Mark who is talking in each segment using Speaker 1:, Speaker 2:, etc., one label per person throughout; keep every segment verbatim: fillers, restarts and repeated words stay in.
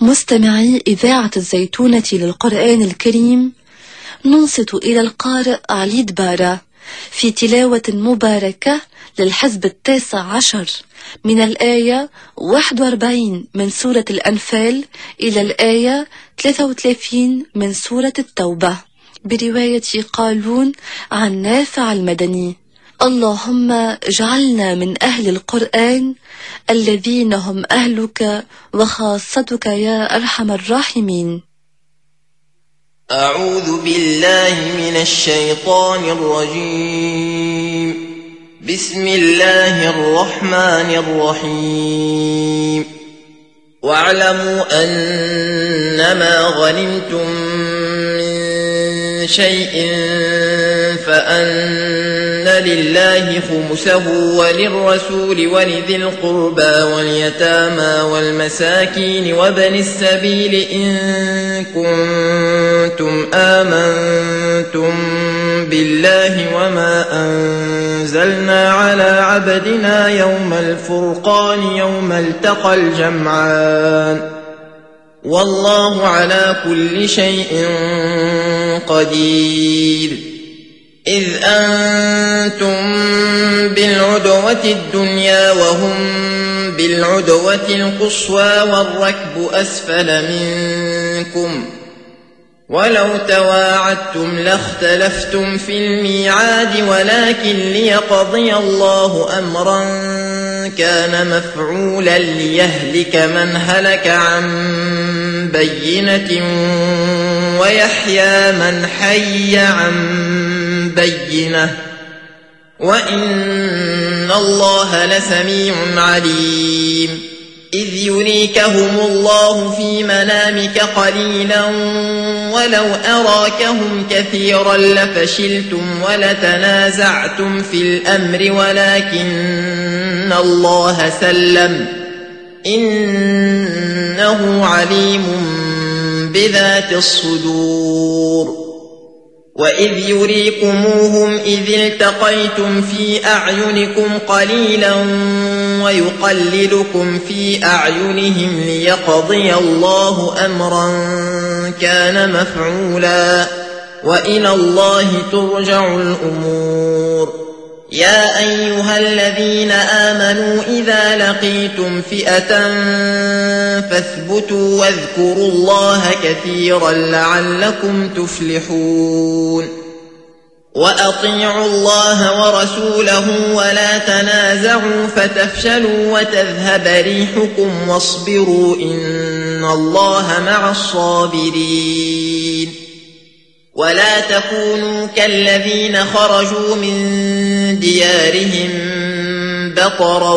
Speaker 1: مستمعي إذاعة الزيتونة للقرآن الكريم، ننصت إلى القارئ علي دبارة في تلاوة مباركة للحزب التاسع عشر من الآية واحد وأربعين من سورة الأنفال إلى الآية ثلاثة وثلاثين من سورة التوبة، برواية قالون عن نافع المدني. اللهم اجعلنا من أهل القرآن الذين هم أهلك وخاصتك يا أرحم الراحمين.
Speaker 2: أعوذ بالله من الشيطان الرجيم. بسم الله الرحمن الرحيم. واعلموا أنما غنمتم من شيء فأن لله خمسه وللرسول ولذي القربى واليتامى والمساكين وابن السبيل إن كنتم آمنتم بالله وما أنزلنا على عبدنا يوم الفرقان يوم التقى الجمعان والله على كل شيء قدير. إذ أنتم بالعدوة الدنيا وهم بالعدوة القصوى والركب أسفل منكم ولو تواعدتم لاختلفتم في الميعاد ولكن ليقضي الله أمرا كان مفعولا ليهلك من هلك عن بينة ويحيى من حي عن بينة وإن الله لسميع عليم. إذ يريكهم الله في منامك قليلا ولو أراكهم كثيرا لفشلتم ولتنازعتم في الأمر ولكن الله سلم إنه عليم بذات الصدور. وإذ يريكموهم إذ التقيتم في أعينكم قليلا ويقللكم في أعينهم ليقضي الله أمرا كان مفعولا وإلى الله ترجع الأمور. يا أيها الذين آمنوا إذا لقيتم فئة فاثبتوا واذكروا الله كثيرا لعلكم تفلحون. وأطيعوا الله ورسوله ولا تنازعوا فتفشلوا وتذهب ريحكم واصبروا إن الله مع الصابرين. ولا تكونوا كالذين خرجوا من ديارهم بطرا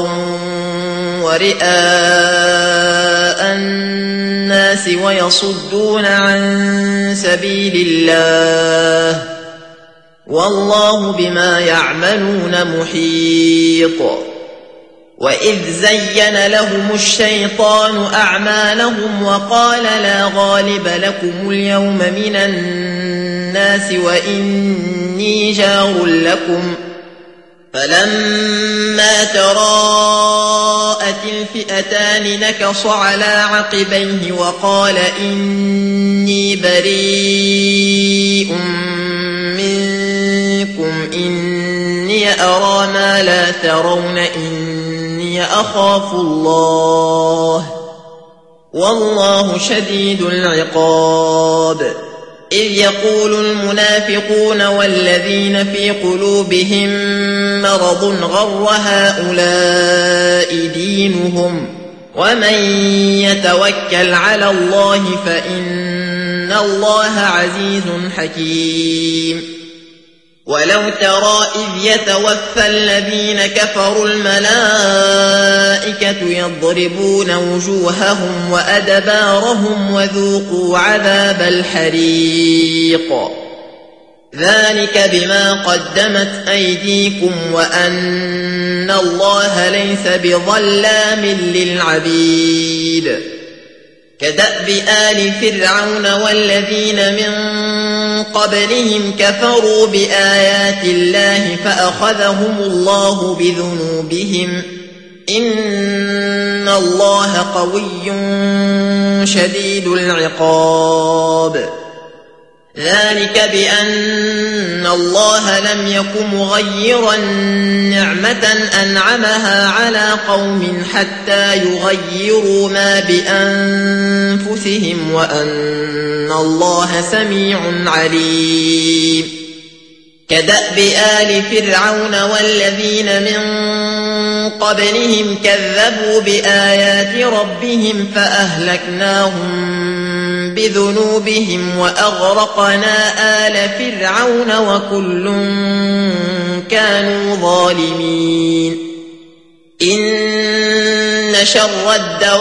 Speaker 2: ورئاء الناس ويصدون عن سبيل الله والله بما يعملون محيط. وإذ زين لهم الشيطان أعمالهم وقال لا غالب لكم اليوم من الناس وإني جار لكم فلما تراءت الفئتان نكص على عقبيه وقال إني بريء منكم إني أرى ما لا ترون إني أخاف الله والله شديد العقاب. إذ يقول المنافقون والذين في قلوبهم مرض غر هؤلاء دينهم ومن يتوكل على الله فإن الله عزيز حكيم. ولو ترى إذ يتوفى الذين كفروا الملائكة يضربون وجوههم وأدبارهم وذوقوا عذاب الحريق ذلك بما قدمت أيديكم وأن الله ليس بظلام للعبيد. كدأب آل فرعون والذين من قبلهم كفروا بآيات الله فأخذهم الله بذنوبهم إن الله قوي شديد العقاب. ذلك بأن الله لم يك مغيرا نعمة أنعمها على قوم حتى يغيروا ما بأنفسهم وأن الله سميع عليم. كدأب آل فرعون والذين من قبلهم كذبوا بآيات ربهم فأهلكناهم بذنوبهم وأغرقنا آل فرعون وكل كانوا ظالمين. إن شر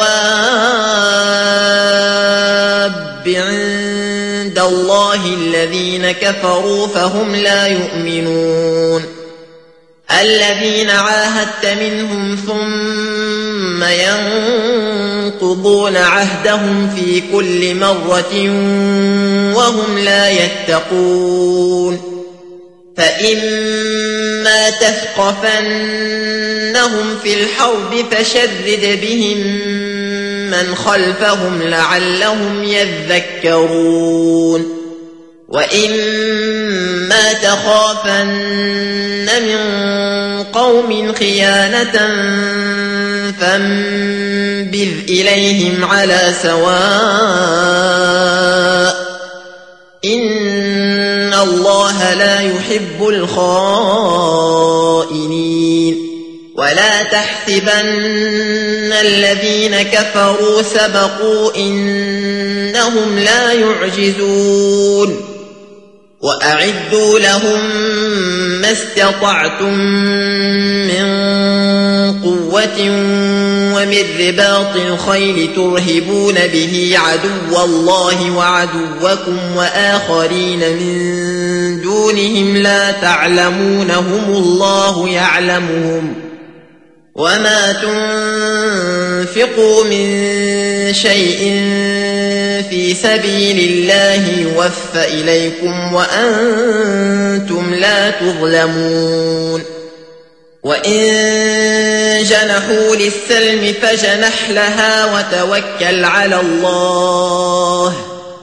Speaker 2: الدواب عند الله الذين كفروا فهم لا يؤمنون. الذين عاهدت منهم ثم ينقضون عهدهم في كل مرة وهم لا يتقون. فإما تثقفنهم في الحرب فشرد بهم من خلفهم لعلهم يذكرون. وإما تخافن من قوم خيانة فانبذ إليهم على سواء إن الله لا يحب الخائنين. ولا تحسبن الذين كفروا سبقوا إنهم لا يعجزون. وأعدوا لهم ما استطعتم من قوة ومن رباط الخيل ترهبون به عدو الله وعدوكم وآخرين من دونهم لا تعلمونهم الله يعلمهم. وما تنفقوا من شيء في سبيل الله يوفى إليكم وأنتم لا تظلمون. وإن جنحوا للسلم فجنح لها وتوكل على الله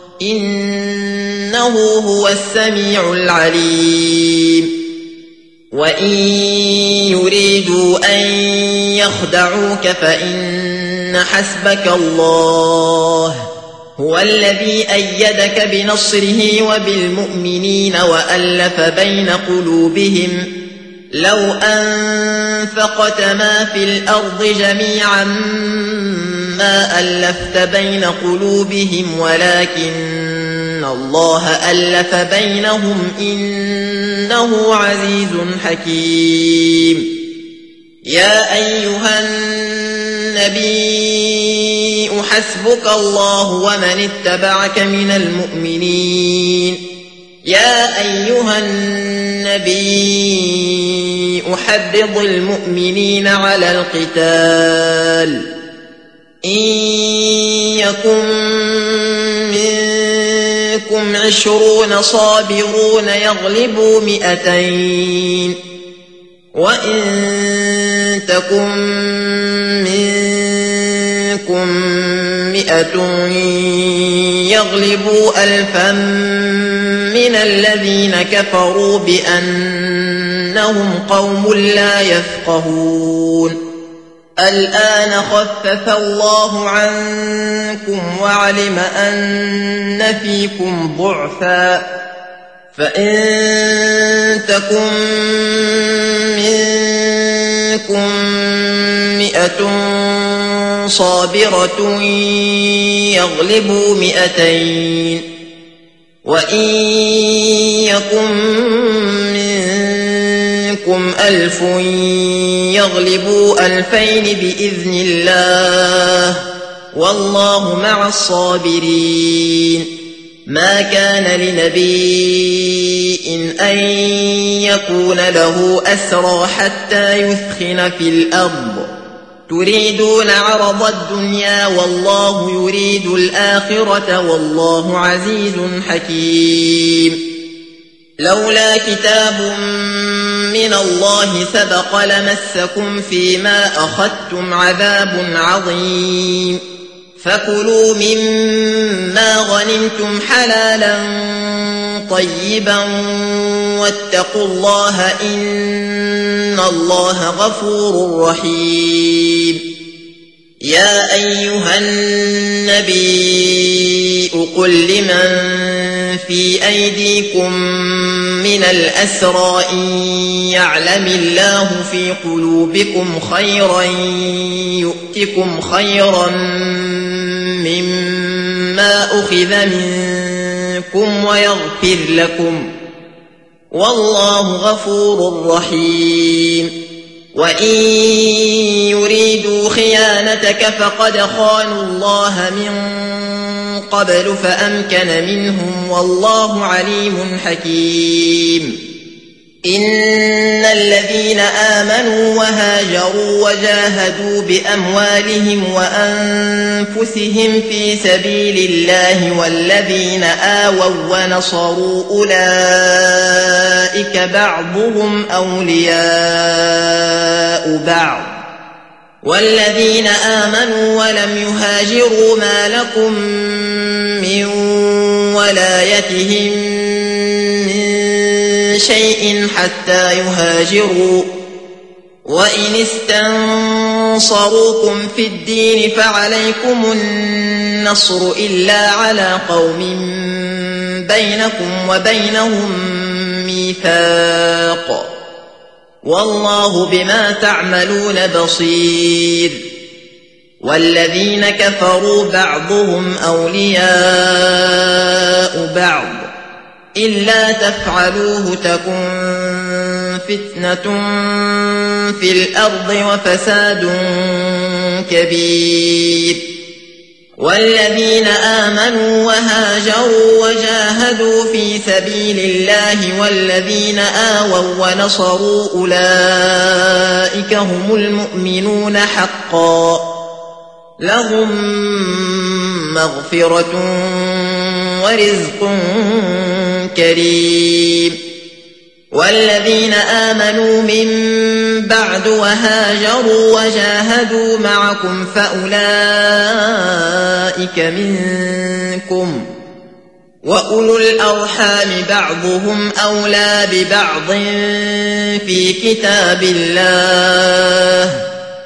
Speaker 2: إنه هو السميع العليم. وإن يريدوا أن يخدعوك فإن حسبك الله هو الذي أيدك بنصره وبالمؤمنين وألف بين قلوبهم. لو أنفقت ما في الأرض جميعا ما ألفت بين قلوبهم ولكن الله ألف بينهم إنه عزيز حكيم. يا أيها النبي حسبك الله ومن اتبعك من المؤمنين. يا أيها النبي حرض المؤمنين على القتال إن يكن منكم عشرون صابرون يغلبوا مئتين وإن تكن منكم مئة يغلبوا ألفا من الذين كفروا بأنهم قوم لا يفقهون. الآن خفف الله عنكم وعلم أن فيكم ضعفا فإن تكن منكم مئة صابرة يغلبوا مئتين وإن يكن منكم ألف يغلبوا ألفين بإذن الله والله مع الصابرين. ما كان لنبي أن يكون له أسرى حتى يثخن في الأرض تريدون عرض الدنيا والله يريد الآخرة والله عزيز حكيم. لولا كتاب من الله سبق لمسكم فيما أخذتم عذاب عظيم فكلوا مما غنمتم حلالا طيبا واتقوا الله إن الله غفور رحيم يا أيها النبي قل لمن في أيديكم من الأسرى إن يعلم الله في قلوبكم خيرا يؤتكم خيرا مما أخذ منكم ويغفر لكم والله غفور رحيم وإن يريدوا خيانتك فقد خانوا الله من قبل فأمكن منهم والله عليم حكيم إن الذين آمنوا وهاجروا وجاهدوا بأموالهم وأنفسهم في سبيل الله والذين آووا ونصروا أولئك بعضهم أولياء بعض والذين آمنوا ولم يهاجروا ما لكم من ولايتهم من شيء حتى يهاجروا وإن استنصروكم في الدين فعليكم النصر إلا على قوم بينكم وبينهم ميثاق والله بما تعملون بصير والذين كفروا بعضهم أولياء بعض إلا تفعلوه تكن فتنة في الأرض وفساد كبير والذين آمنوا وهاجروا وجاهدوا في سبيل الله والذين آووا ونصروا أولئك هم المؤمنون حقا لهم مغفرة ورزق كريم والذين آمنوا من بعد وهاجروا وجاهدوا معكم فأولئك منكم وأولو الأرحام بعضهم أولى ببعض في كتاب الله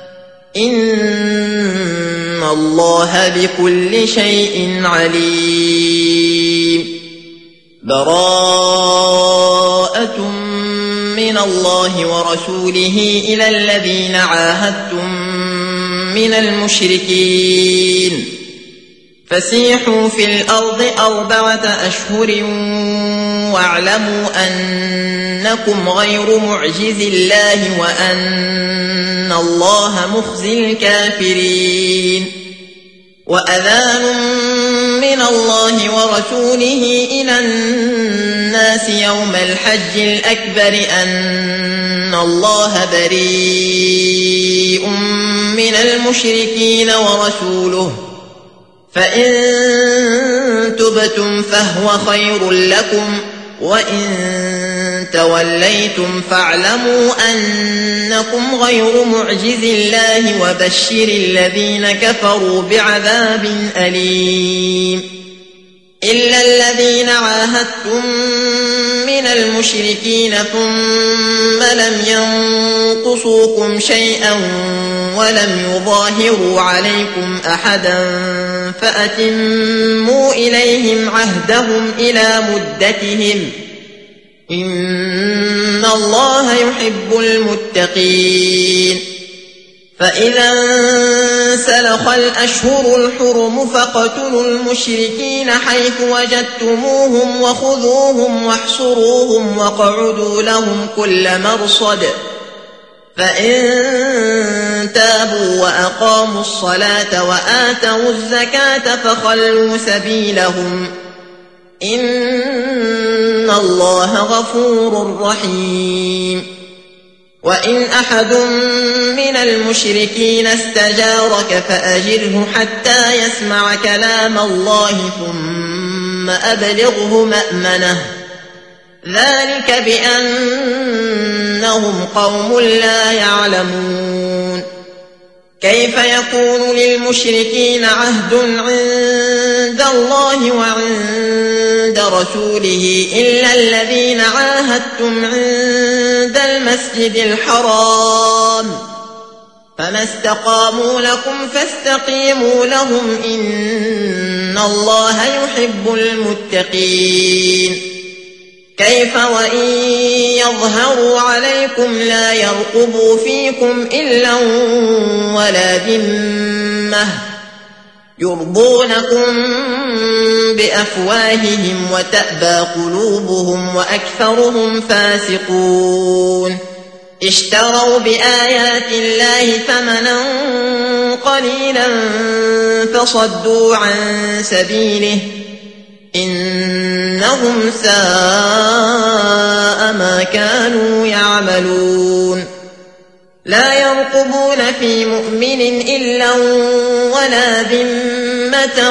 Speaker 2: إن الله بكل شيء عليم براءة من الله ورسوله إلى الذين عاهدتم من المشركين فسيحوا في الأرض أربعة أشهر واعلموا أنكم غير معجز الله وأن الله مخزي الكافرين وأذان من الله ورسوله إلى الناس يوم الحج الأكبر أن الله بريء من المشركين ورسوله فإن تبتم فهو خير لكم وإن توليتم فاعلموا أنكم غير معجز الله وبشر الذين كفروا بعذاب أليم إلا الذين عاهدتم من المشركين ثم لم ينقصوكم شيئا ولم يظاهروا عليكم أحدا فأتموا إليهم عهدهم إلى مدتهم إن الله يحب المتقين فإذا انسلخ الأشهر الحرم فاقتلوا المشركين حيث وجدتموهم وخذوهم واحصروهم واقعدوا لهم كل مرصد فإن تابوا وأقاموا الصلاة وآتوا الزكاة فخلوا سبيلهم إن الله غفور رحيم وإن أحد من المشركين استجارك فأجره حتى يسمع كلام الله ثم أبلغه مأمنه ذلك بأنهم قوم لا يعلمون كيف يكون للمشركين عهد عند الله وعند رسوله إلا الذين عاهدتم عند المسجد الحرام فما استقاموا لكم فاستقيموا لهم إن الله يحب المتقين كيف وإن يظهروا عليكم لا يرقبوا فيكم إلا ولا ذمة يرضونكم بأفواههم وتأبى قلوبهم وأكثرهم فاسقون اشتروا بآيات الله ثمنا قليلا فصدوا عن سبيله إنهم ساء ما كانوا يعملون لا يرقبون في مؤمن إلا ولا ذمة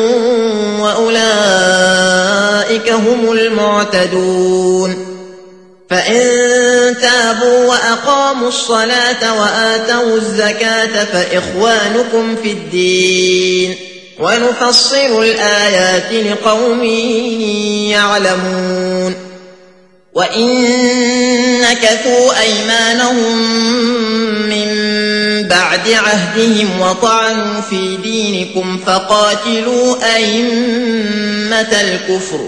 Speaker 2: وأولئك هم المعتدون فإن تابوا وأقاموا الصلاة وآتوا الزكاة فإخوانكم في الدين ونفصل الآيات لقوم يعلمون وإن نكثوا أيمانهم من بعد عهدهم وطعنوا في دينكم فقاتلوا أئمة الكفر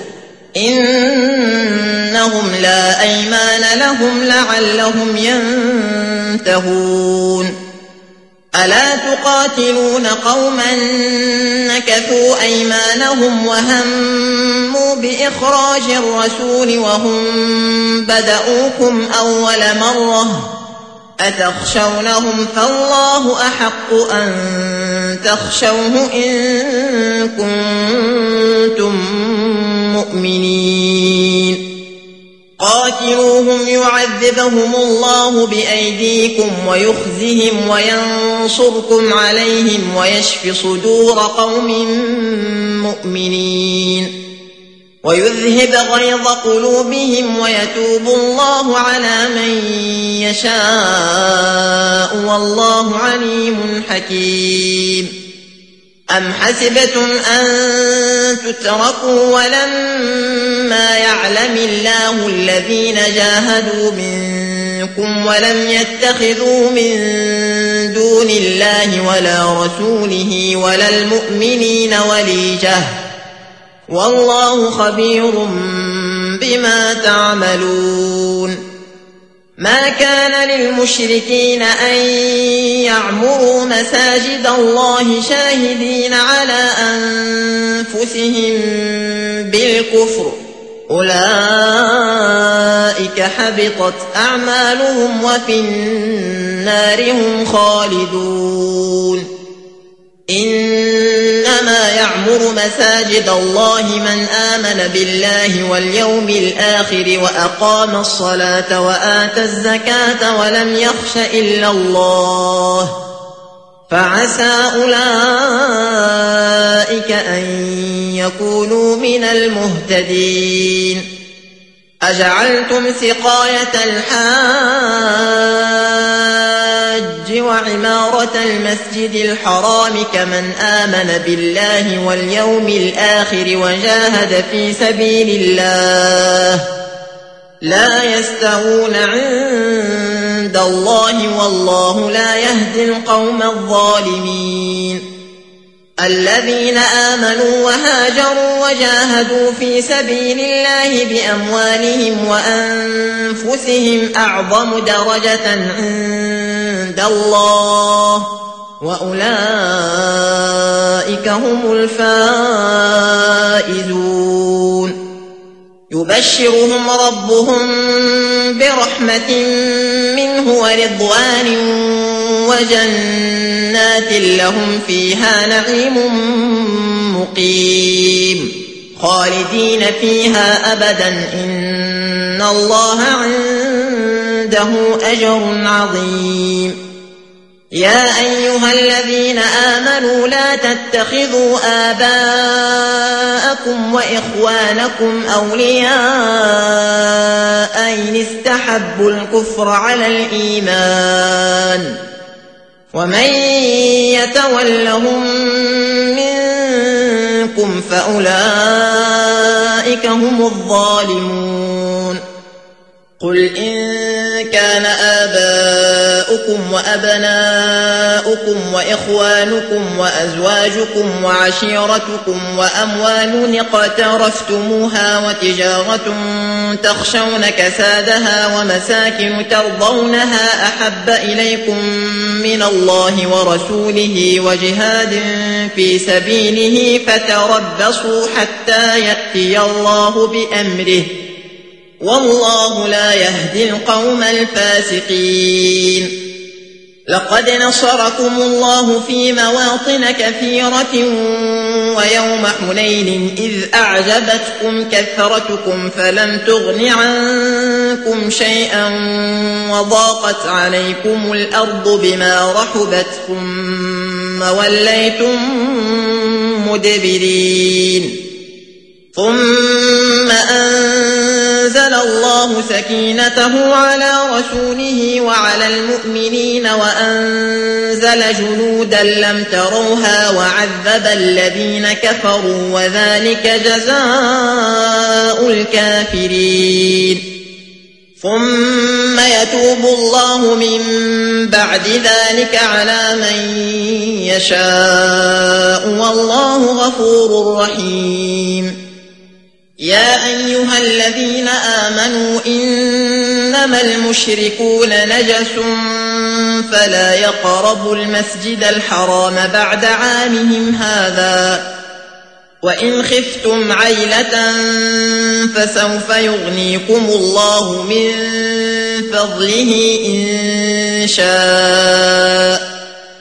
Speaker 2: إنهم لا أيمان لهم لعلهم ينتهون ألا تقاتلون قوما نكثوا أيمانهم وهموا بإخراج الرسول وهم بدؤوكم أول مرة أتخشونهم فالله أحق أن تخشوه إن كنتم مؤمنين قاتلوهم يعذبهم الله بأيديكم ويخزهم وينصركم عليهم ويشف صدور قوم مؤمنين ويذهب غيظ قلوبهم ويتوب الله على من يشاء والله عليم حكيم أم حسبتم أن تتركوا ولما يعلم الله الذين جاهدوا منكم ولم يتخذوا من دون الله ولا رسوله ولا المؤمنين وليجة والله خبير بما تعملون ما كان للمشركين أن يعمروا مساجد الله شاهدين على أنفسهم بالكفر أولئك حبطت أعمالهم وفي النار هم خالدون إنما يعمر مساجد الله من آمن بالله واليوم الآخر وأقام الصلاة وآتى الزكاة ولم يخش إلا الله فعسى أولئك أن يكونوا من المهتدين أجعلتم سقاية الحاج وعمارة المسجد الحرام كمن آمن بالله واليوم الآخر وجاهد في سبيل الله لا يستوون عند الله والله لا يهدي القوم الظالمين الذين آمنوا وهاجروا وجاهدوا في سبيل الله بأموالهم وأنفسهم أعظم درجة عند الله وأولئك هم الفائزون يبشرهم ربهم برحمة منه ورضوان وجنات لهم فيها نعيم مقيم خالدين فيها أبدا إن الله عنده أجر عظيم يا أيها الذين آمنوا لا تتخذوا آباءكم وإخوانكم أولياء إن استحبوا الكفر على الإيمان ومن يتولهم منكم فأولئك هم الظالمون قل إن كان آباؤكم وأبناؤكم وإخوانكم وأزواجكم وعشيرتكم وأموال اقترفتموها وتجارة تخشون كسادها ومساكن ترضونها أحب إليكم من الله ورسوله وجهاد في سبيله فتربصوا حتى يأتي الله بأمره والله لا يهدي القوم الفاسقين لقد نصركم الله في مواطن كثيرة ويوم حنين إذ أعجبتكم كثرتكم فلم تغن عنكم شيئا وضاقت عليكم الأرض بما رحبت ثم وليتم مدبرين ثم أنزل الله سكينته على رسوله وعلى المؤمنين وأنزل جنودا لم تروها وعذب الذين كفروا وذلك جزاء الكافرين ثم يتوب الله من بعد ذلك على من يشاء والله غفور رحيم يا أيها الذين آمنوا إنما المشركون نجس فلا يقربوا المسجد الحرام بعد عامهم هذا وإن خفتم عيلة فسوف يغنيكم الله من فضله إن شاء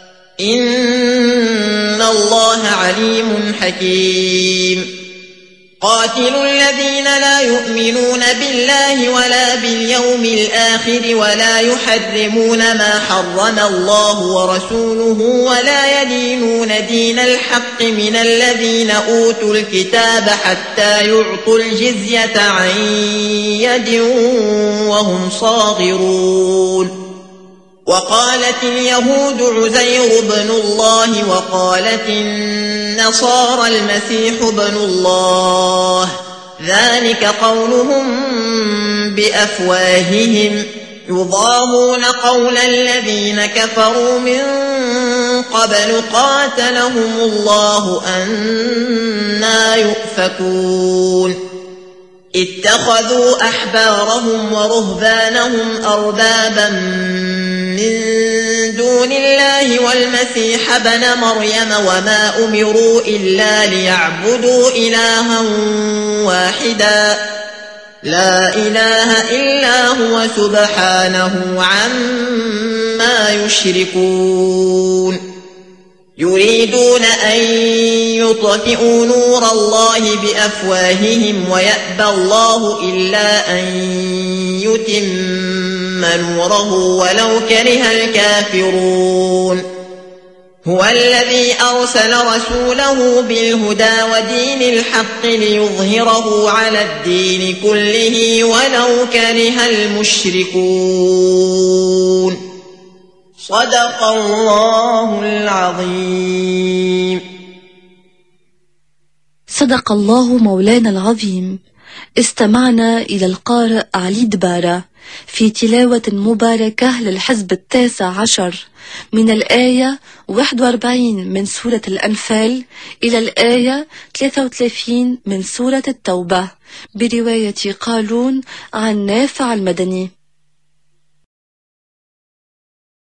Speaker 2: إن الله عليم حكيم قاتلوا الذين لا يؤمنون بالله ولا باليوم الآخر ولا يحرمون ما حرم الله ورسوله ولا يدينون دين الحق من الذين أوتوا الكتاب حتى يعطوا الجزية عن يد وهم صاغرون وقالت اليهود عزير بن الله وقالت النصارى المسيح بن الله ذلك قولهم بأفواههم يضاهون قول الذين كفروا من قبل قاتلهم الله أنى يؤفكون اتخذوا أحبارهم ورهبانهم أربابا من دون الله والمسيح ابن مريم وما أمروا إلا ليعبدوا إلها واحدا لا إله إلا هو سبحانه عما يشركون يريدون أن يطفئوا نور الله بأفواههم ويأبى الله إلا أن يتم نوره ولو كره الكافرون هو الذي أرسل رسوله بالهدى ودين الحق ليظهره على الدين كله ولو كره المشركون صدق الله العظيم.
Speaker 1: صدق الله مولانا العظيم. استمعنا إلى القارئ علي دبارة في تلاوة مباركة للحزب التاسع عشر من الآية واحد وأربعين من سورة الأنفال إلى الآية ثلاثة وثلاثين من سورة التوبة برواية قالون عن نافع المدني.